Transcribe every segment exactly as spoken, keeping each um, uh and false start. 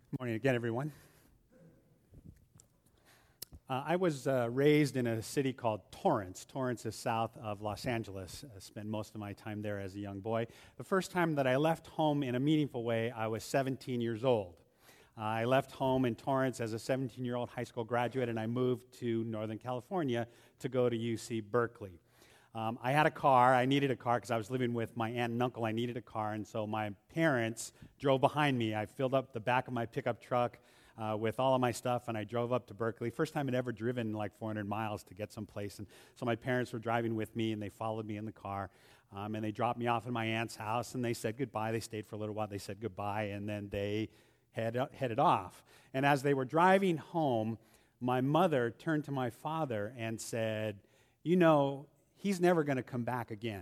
Good morning again, everyone. Uh, I was uh, raised in a city called Torrance. Torrance is south of Los Angeles. I spent most of my time there as a young boy. The first time that I left home in a meaningful way, I was seventeen years old. Uh, I left home in Torrance as a seventeen-year-old high school graduate, and I moved to Northern California to go to U C Berkeley. Um, I had a car. I needed a car because I was living with my aunt and uncle. I needed a car, and so my parents drove behind me. I filled up the back of my pickup truck uh, with all of my stuff, and I drove up to Berkeley. First time I'd ever driven like four hundred miles to get someplace, and so my parents were driving with me, and they followed me in the car, um, and they dropped me off at my aunt's house, and they said goodbye. They stayed for a little while. They said goodbye, and then they head, headed off. And as they were driving home, my mother turned to my father and said, you know, he's never going to come back again.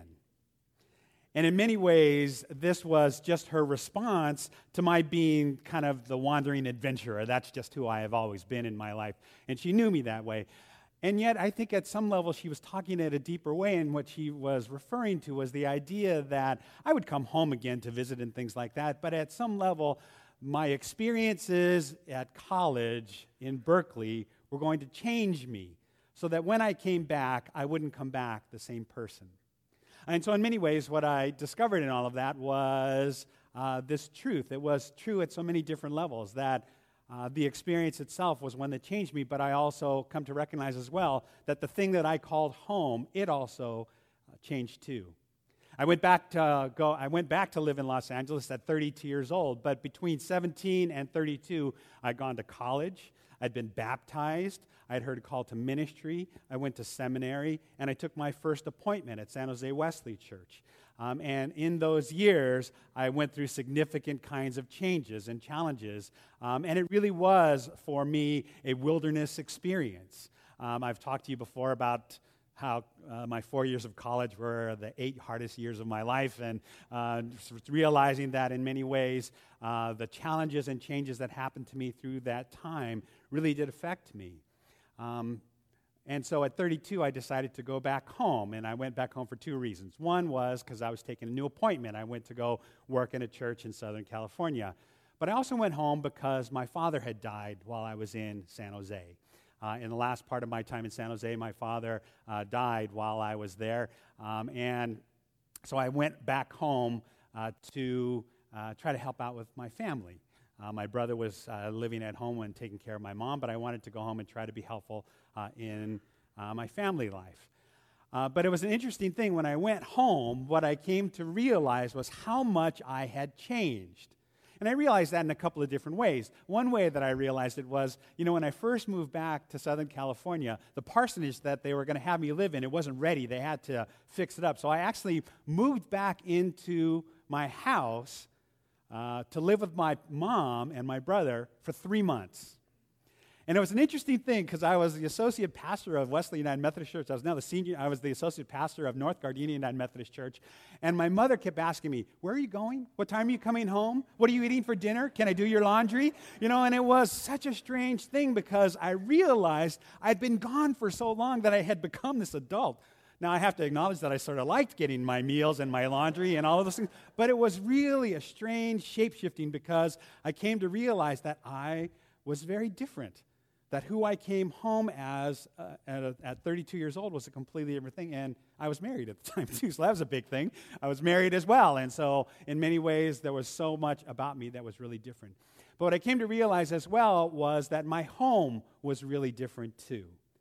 And in many ways, this was just her response to my being kind of the wandering adventurer. That's just who I have always been in my life. And she knew me that way. And yet, I think at some level, she was talking in a deeper way, and what she was referring to was the idea that I would come home again to visit and things like that, but at some level, my experiences at college in Berkeley were going to change me, so that when I came back, I wouldn't come back the same person. And so in many ways, what I discovered in all of that was uh, this truth. It was true at so many different levels, that uh, the experience itself was one that changed me, but I also come to recognize as well that the thing that I called home, it also uh, changed too. I went back to uh, go. I went back to live in Los Angeles at thirty-two years old, but between seventeen and thirty-two, I'd gone to college. I'd been baptized. I'd heard a call to ministry. I went to seminary, and I took my first appointment at San Jose Wesley Church. Um, and in those years, I went through significant kinds of changes and challenges, um, and it really was, for me, a wilderness experience. Um, I've talked to you before about how uh, my four years of college were the eight hardest years of my life, and uh, realizing that in many ways, uh, the challenges and changes that happened to me through that time really did affect me. Um, and so at thirty-two, I decided to go back home, and I went back home for two reasons. One was because I was taking a new appointment. I went to go work in a church in Southern California. But I also went home because my father had died while I was in San Jose. Uh, in the last part of my time in San Jose, my father uh, died while I was there. Um, and so I went back home uh, to uh, try to help out with my family. Uh, my brother was uh, living at home and taking care of my mom, but I wanted to go home and try to be helpful uh, in uh, my family life. Uh, but it was an interesting thing. When I went home, what I came to realize was how much I had changed. And I realized that in a couple of different ways. One way that I realized it was, you know, when I first moved back to Southern California, the parsonage that they were going to have me live in, it wasn't ready. They had to fix it up. So I actually moved back into my house uh, to live with my mom and my brother for three months. And it was an interesting thing because I was the associate pastor of Wesley United Methodist Church. I was now the senior, I was the associate pastor of North Gardenia United Methodist Church. And my mother kept asking me, where are you going? What time are you coming home? What are you eating for dinner? Can I do your laundry? You know, and it was such a strange thing because I realized I'd been gone for so long that I had become this adult. Now, I have to acknowledge that I sort of liked getting my meals and my laundry and all of those things, but it was really a strange shape-shifting because I came to realize that I was very different. That who I came home as uh, at, at thirty-two years old was a completely different thing, and I was married at the time, too, so that was a big thing. I was married as well, and so in many ways, there was so much about me that was really different. But what I came to realize as well was that my home was really different, too.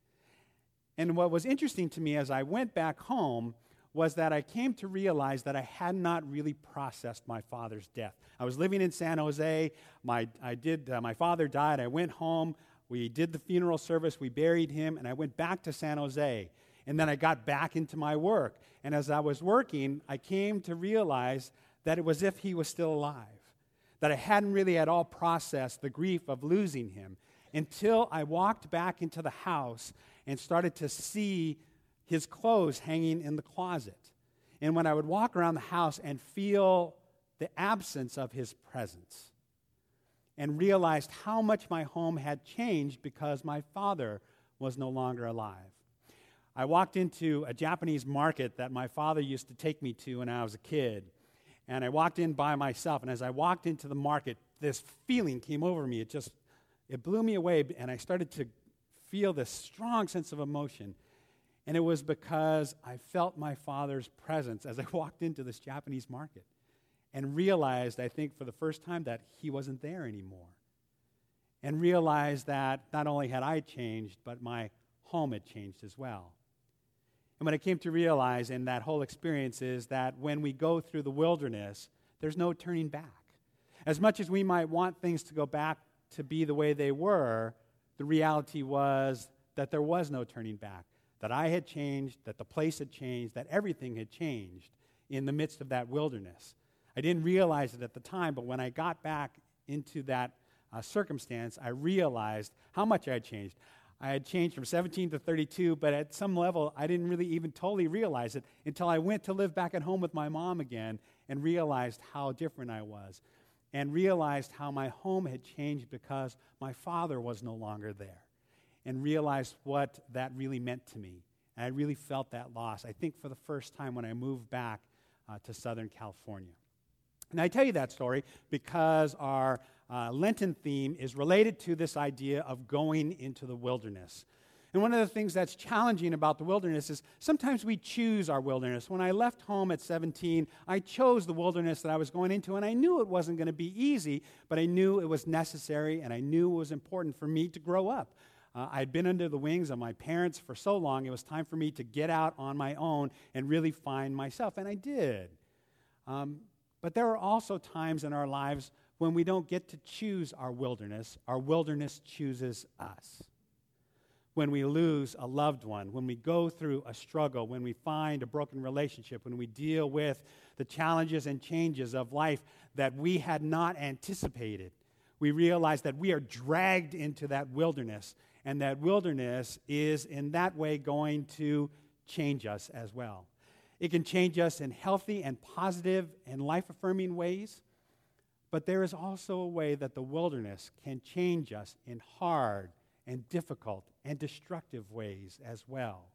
And what was interesting to me as I went back home was that I came to realize that I had not really processed my father's death. I was living in San Jose. My, I did, uh, my father died. I went home. We did the funeral service, we buried him, and I went back to San Jose. And then I got back into my work. And as I was working, I came to realize that it was as if he was still alive, that I hadn't really at all processed the grief of losing him until I walked back into the house and started to see his clothes hanging in the closet. And when I would walk around the house and feel the absence of his presence, and realized how much my home had changed because my father was no longer alive. I walked into a Japanese market that my father used to take me to when I was a kid, And I walked in by myself, and as I walked into the market, this feeling came over me. It just, it blew me away, and I started to feel this strong sense of emotion. And it was because I felt my Father's presence as I walked into this Japanese market and realized, I think for the first time, that he wasn't there anymore. And realized that not only had I changed, but my home had changed as well. And what I came to realize in that whole experience is that when we go through the wilderness, there's no turning back. As much as we might want things to go back to be the way they were, the reality was that there was no turning back, that I had changed, that the place had changed, that everything had changed in the midst of that wilderness. I didn't realize it at the time, but when I got back into that uh, circumstance, I realized how much I had changed. I had changed from seventeen to thirty-two, but at some level, I didn't really even totally realize it until I went to live back at home with my mom again and realized how different I was, and realized how my home had changed because my father was no longer there, and realized what that really meant to me. And I really felt that loss, I think, for the first time when I moved back uh, to Southern California. And I tell you that story because our uh, Lenten theme is related to this idea of going into the wilderness. And one of the things that's challenging about the wilderness is sometimes we choose our wilderness. When I left home at seventeen, I chose the wilderness that I was going into, and I knew it wasn't going to be easy, but I knew it was necessary, and I knew it was important for me to grow up. Uh, I'd been under the wings of my parents for so long, it was time for me to get out on my own and really find myself, and I did. Um, but there are also times in our lives when we don't get to choose our wilderness. Our wilderness chooses us. When we lose a loved one, when we go through a struggle, when we find a broken relationship, when we deal with the challenges and changes of life that we had not anticipated, we realize that we are dragged into that wilderness, and that wilderness is in that way going to change us as well. It can change us in healthy and positive and life-affirming ways, but there is also a way that the wilderness can change us in hard and difficult and destructive ways as well.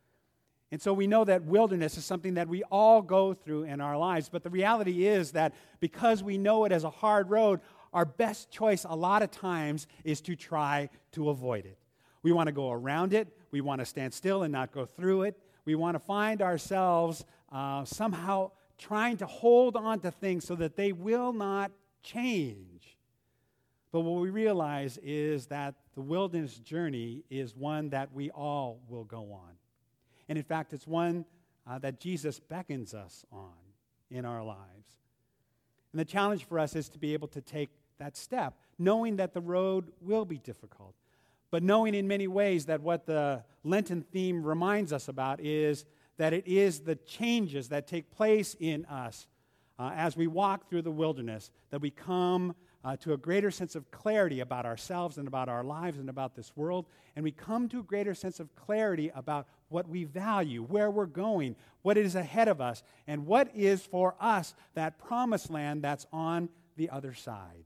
And so we know that wilderness is something that we all go through in our lives, but the reality is that because we know it as a hard road, our best choice a lot of times is to try to avoid it. We want to go around it. We want to stand still and not go through it. We want to find ourselves uh, somehow trying to hold on to things so that they will not change. But what we realize is that the wilderness journey is one that we all will go on. And in fact, it's one uh, that Jesus beckons us on in our lives. And the challenge for us is to be able to take that step, knowing that the road will be difficult, but knowing in many ways that what the Lenten theme reminds us about is that it is the changes that take place in us uh, as we walk through the wilderness, that we come uh, to a greater sense of clarity about ourselves and about our lives and about this world, and we come to a greater sense of clarity about what we value, where we're going, what is ahead of us, and what is for us that promised land that's on the other side.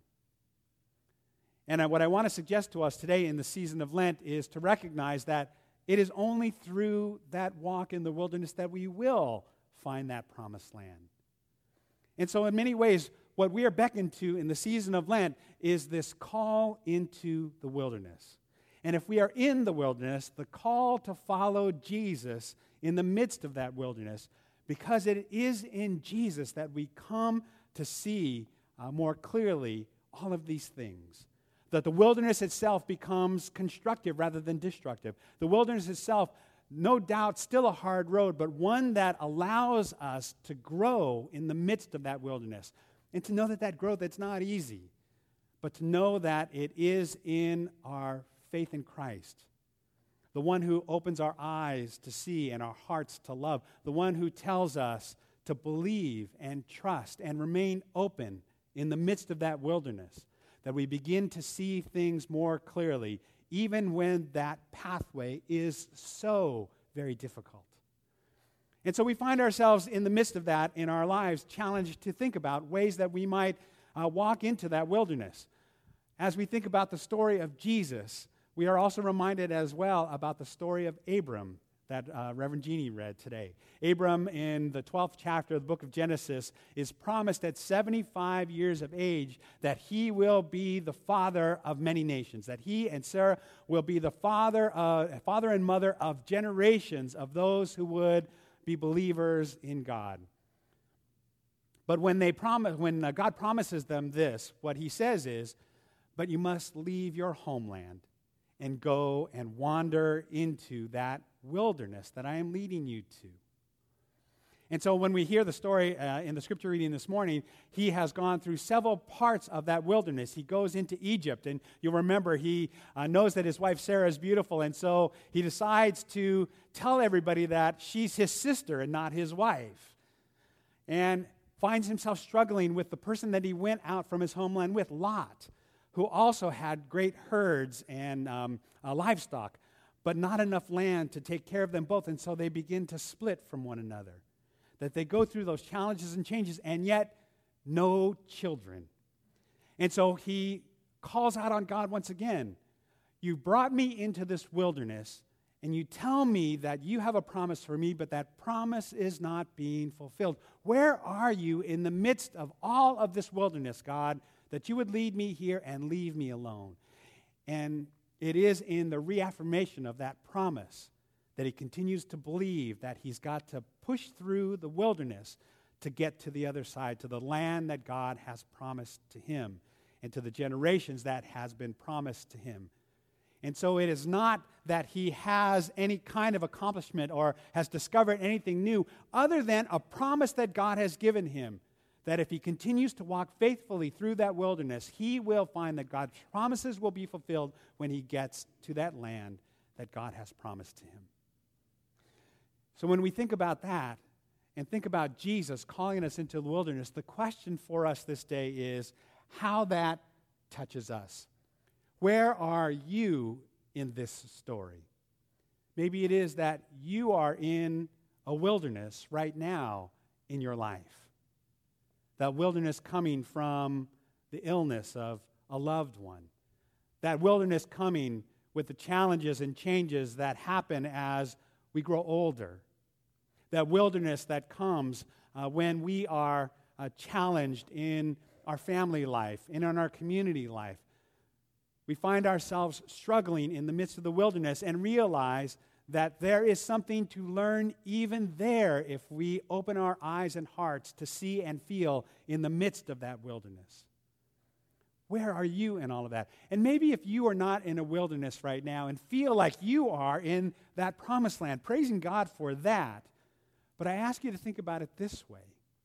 And what I want to suggest to us today in the season of Lent is to recognize that it is only through that walk in the wilderness that we will find that promised land. And so in many ways, what we are beckoned to in the season of Lent is this call into the wilderness. And if we are in the wilderness, the call to follow Jesus in the midst of that wilderness, because it is in Jesus that we come to see uh, more clearly all of these things. That the wilderness itself becomes constructive rather than destructive. The wilderness itself, no doubt, still a hard road, but one that allows us to grow in the midst of that wilderness. And to know that that growth, it's not easy, but to know that it is in our faith in Christ. The one who opens our eyes to see and our hearts to love. The one who tells us to believe and trust and remain open in the midst of that wilderness. That we begin to see things more clearly, even when that pathway is so very difficult. And so we find ourselves in the midst of that in our lives, challenged to think about ways that we might uh, walk into that wilderness. As we think about the story of Jesus, we are also reminded as well about the story of Abram that uh, Reverend Jeannie read today. Abram, in the twelfth chapter of the book of Genesis, is promised at seventy-five years of age that he will be the father of many nations, that he and Sarah will be the father, uh, father and mother of generations of those who would be believers in God. But when they promise, when uh, God promises them this, what he says is, but you must leave your homeland and go and wander into that wilderness that I am leading you to. And so when we hear the story uh, in the scripture reading this morning, he has gone through several parts of that wilderness. He goes into Egypt, and you'll remember he uh, knows that his wife Sarah is beautiful, and so he decides to tell everybody that she's his sister and not his wife. And finds himself struggling with the person that he went out from his homeland with, Lot, who also had great herds and um, uh, livestock, but not enough land to take care of them both, and so they begin to split from one another. That they go through those challenges and changes, and yet no children. And so he calls out on God once again. You brought me into this wilderness, and you tell me that you have a promise for me, but that promise is not being fulfilled. Where are you in the midst of all of this wilderness, God, that you would lead me here and leave me alone? And it is in the reaffirmation of that promise that he continues to believe that he's got to push through the wilderness to get to the other side, to the land that God has promised to him and to the generations that has been promised to him. And so it is not that he has any kind of accomplishment or has discovered anything new other than a promise that God has given him, that if he continues to walk faithfully through that wilderness, he will find that God's promises will be fulfilled when he gets to that land that God has promised to him. So when we think about that and think about Jesus calling us into the wilderness, the question for us this day is how that touches us. Where are you in this story? Maybe it is that you are in a wilderness right now in your life. That wilderness coming from the illness of a loved one. That wilderness coming with the challenges and changes that happen as we grow older. That wilderness that comes uh, when we are uh, challenged in our family life and in our community life. We find ourselves struggling in the midst of the wilderness and realize that there is something to learn even there if we open our eyes and hearts to see and feel in the midst of that wilderness. Where are you in all of that? And maybe if you are not in a wilderness right now and feel like you are in that promised land, praising God for that, but I ask you to think about it this way.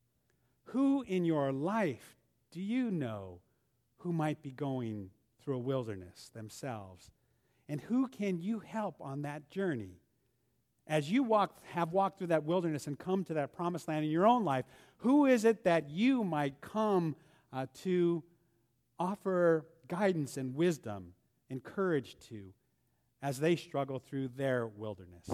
Who in your life do you know who might be going through a wilderness themselves? And who can you help on that journey? As you walk, have walked through that wilderness and come to that promised land in your own life, who is it that you might come uh, to offer guidance and wisdom and courage to as they struggle through their wilderness?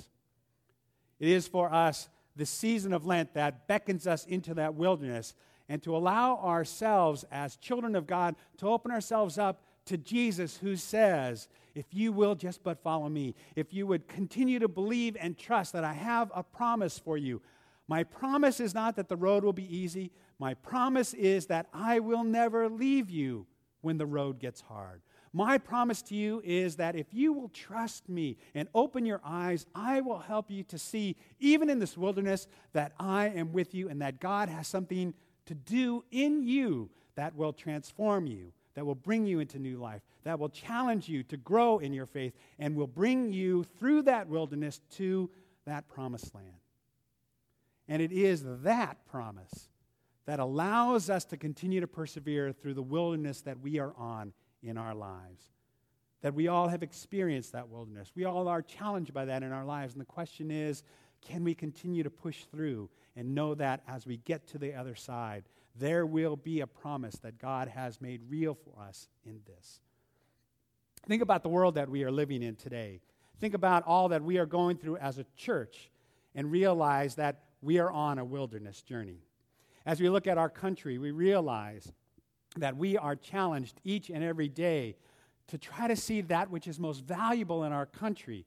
It is for us the season of Lent that beckons us into that wilderness and to allow ourselves as children of God to open ourselves up to Jesus, who says, if you will just but follow me, if you would continue to believe and trust that I have a promise for you. My promise is not that the road will be easy. My promise is that I will never leave you when the road gets hard. My promise to you is that if you will trust me and open your eyes, I will help you to see, even in this wilderness, that I am with you and that God has something to do in you that will transform you, that will bring you into new life, that will challenge you to grow in your faith, and will bring you through that wilderness to that promised land. And it is that promise that allows us to continue to persevere through the wilderness that we are on in our lives. That we all have experienced that wilderness. We all are challenged by that in our lives. And the question is, can we continue to push through and know that as we get to the other side, there will be a promise that God has made real for us in this. Think about the world that we are living in today. Think about all that we are going through as a church and realize that we are on a wilderness journey. As we look at our country, we realize that we are challenged each and every day to try to see that which is most valuable in our country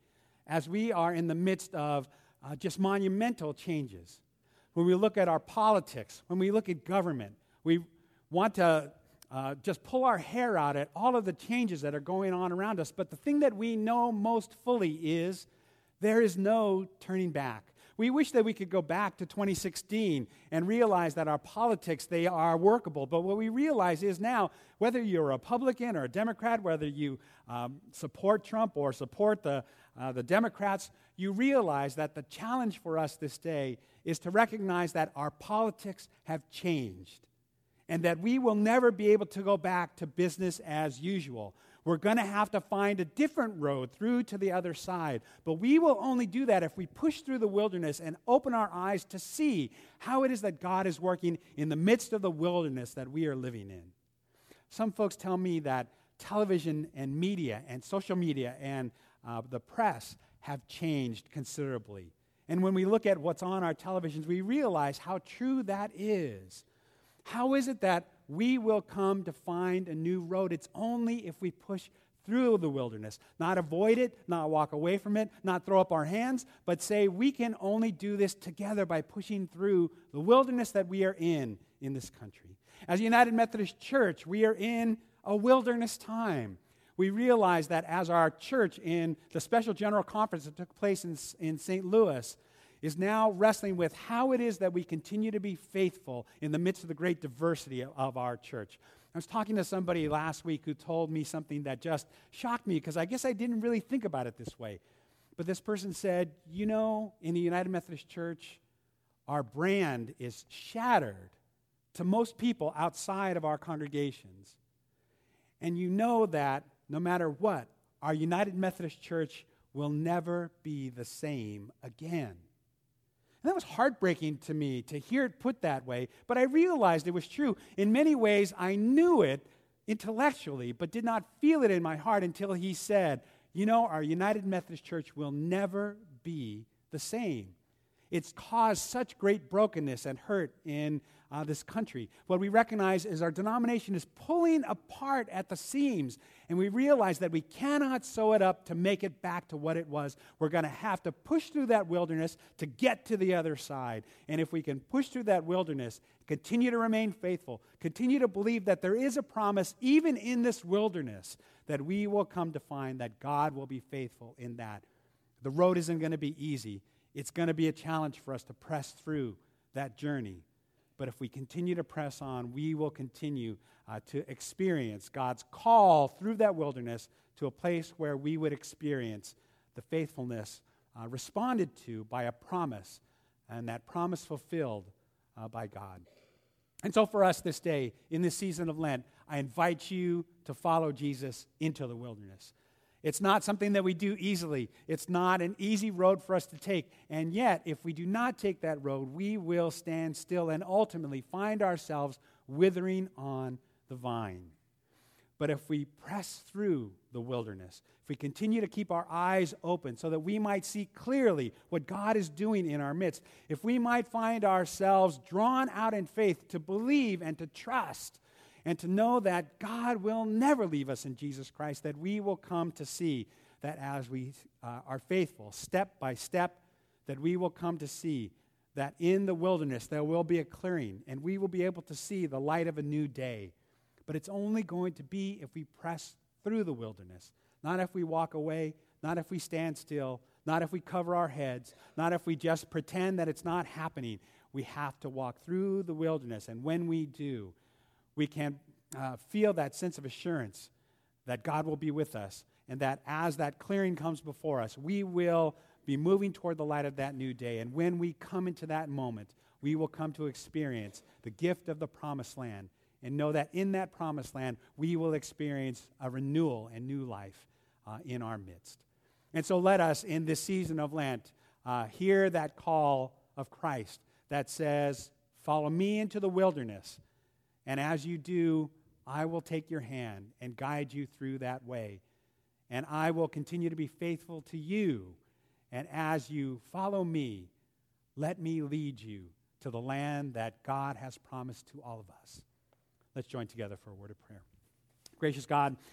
as we are in the midst of uh, just monumental changes. When we look at our politics, when we look at government, we want to uh, just pull our hair out at all of the changes that are going on around us. But the thing that we know most fully is there is no turning back. We wish that we could go back to twenty sixteen and realize that our politics, they are workable. But what we realize is now, whether you're a Republican or a Democrat, whether you um, support Trump or support the, uh, the Democrats, you realize that the challenge for us this day is to recognize that our politics have changed and that we will never be able to go back to business as usual. We're going to have to find a different road through to the other side. But we will only do that if we push through the wilderness and open our eyes to see how it is that God is working in the midst of the wilderness that we are living in. Some folks tell me that television and media and social media and uh, the press have changed considerably. And when we look at what's on our televisions, we realize how true that is. How is it that we will come to find a new road? It's only if we push through the wilderness, not avoid it, not walk away from it, not throw up our hands, but say we can only do this together by pushing through the wilderness that we are in in this country. As a United Methodist Church, we are in a wilderness time. We realize that as our church in the special general conference that took place in, in Saint Louis is now wrestling with how it is that we continue to be faithful in the midst of the great diversity of, of our church. I was talking to somebody last week who told me something that just shocked me because I guess I didn't really think about it this way. But this person said, you know, in the United Methodist Church, our brand is shattered to most people outside of our congregations. And you know that no matter what, our United Methodist Church will never be the same again. And that was heartbreaking to me to hear it put that way, but I realized it was true. In many ways, I knew it intellectually, but did not feel it in my heart until he said, you know, our United Methodist Church will never be the same. It's caused such great brokenness and hurt in uh, this country. What we recognize is our denomination is pulling apart at the seams, and we realize that we cannot sew it up to make it back to what it was. We're going to have to push through that wilderness to get to the other side. And if we can push through that wilderness, continue to remain faithful, continue to believe that there is a promise even in this wilderness, that we will come to find that God will be faithful in that. The road isn't going to be easy. It's going to be a challenge for us to press through that journey. But if we continue to press on, we will continue uh, to experience God's call through that wilderness to a place where we would experience the faithfulness uh, responded to by a promise, and that promise fulfilled uh, by God. And so for us this day, in this season of Lent, I invite you to follow Jesus into the wilderness. It's not something that we do easily. It's not an easy road for us to take. And yet, if we do not take that road, we will stand still and ultimately find ourselves withering on the vine. But if we press through the wilderness, if we continue to keep our eyes open so that we might see clearly what God is doing in our midst, if we might find ourselves drawn out in faith to believe and to trust, and to know that God will never leave us in Jesus Christ, that we will come to see that as we uh, are faithful, step by step, that we will come to see that in the wilderness there will be a clearing, and we will be able to see the light of a new day. But it's only going to be if we press through the wilderness, not if we walk away, not if we stand still, not if we cover our heads, not if we just pretend that it's not happening. We have to walk through the wilderness, and when we do, we can uh, feel that sense of assurance that God will be with us, and that as that clearing comes before us, we will be moving toward the light of that new day. And when we come into that moment, we will come to experience the gift of the promised land and know that in that promised land, we will experience a renewal and new life uh, in our midst. And so let us, in this season of Lent, uh, hear that call of Christ that says, follow me into the wilderness. And as you do, I will take your hand and guide you through that way. And I will continue to be faithful to you. And as you follow me, let me lead you to the land that God has promised to all of us. Let's join together for a word of prayer. Gracious God,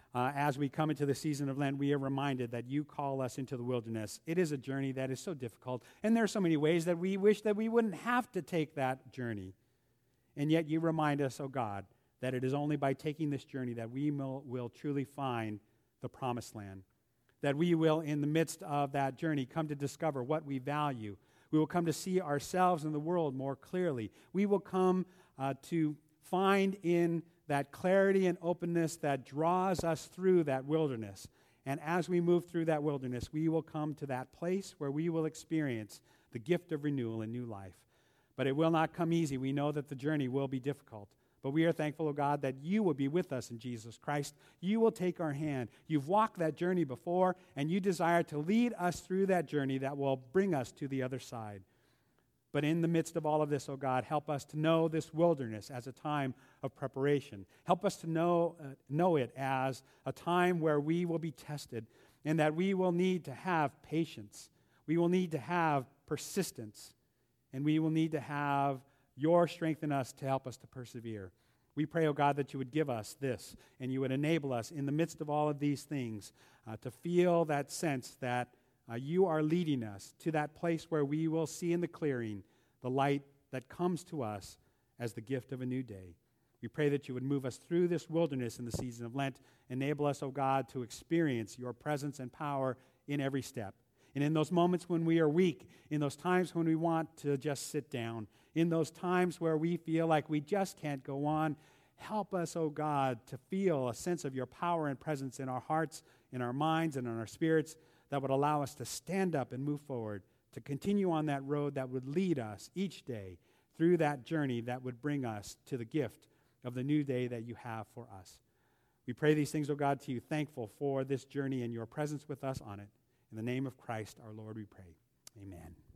uh, as we come into the season of Lent, we are reminded that you call us into the wilderness. It is a journey that is so difficult, and there are so many ways that we wish that we wouldn't have to take that journey. And yet you remind us, oh God, that it is only by taking this journey that we will, will truly find the promised land, that we will, in the midst of that journey, come to discover what we value. We will come to see ourselves and the world more clearly. We will come uh, to find in that clarity and openness that draws us through that wilderness. And as we move through that wilderness, we will come to that place where we will experience the gift of renewal and new life. But it will not come easy. We know that the journey will be difficult. But we are thankful, O God, that you will be with us in Jesus Christ. You will take our hand. You've walked that journey before, and you desire to lead us through that journey that will bring us to the other side. But in the midst of all of this, O God, help us to know this wilderness as a time of preparation. Help us to know, uh, know it as a time where we will be tested and that we will need to have patience. We will need to have persistence, and we will need to have your strength in us to help us to persevere. We pray, oh God, that you would give us this, and you would enable us in the midst of all of these things uh, to feel that sense that uh, you are leading us to that place where we will see in the clearing the light that comes to us as the gift of a new day. We pray that you would move us through this wilderness in the season of Lent. Enable us, oh God, to experience your presence and power in every step. And in those moments when we are weak, in those times when we want to just sit down, in those times where we feel like we just can't go on, help us, oh God, to feel a sense of your power and presence in our hearts, in our minds, and in our spirits that would allow us to stand up and move forward, to continue on that road that would lead us each day through that journey that would bring us to the gift of the new day that you have for us. We pray these things, oh God, to you, thankful for this journey and your presence with us on it. In the name of Christ, our Lord, we pray. Amen.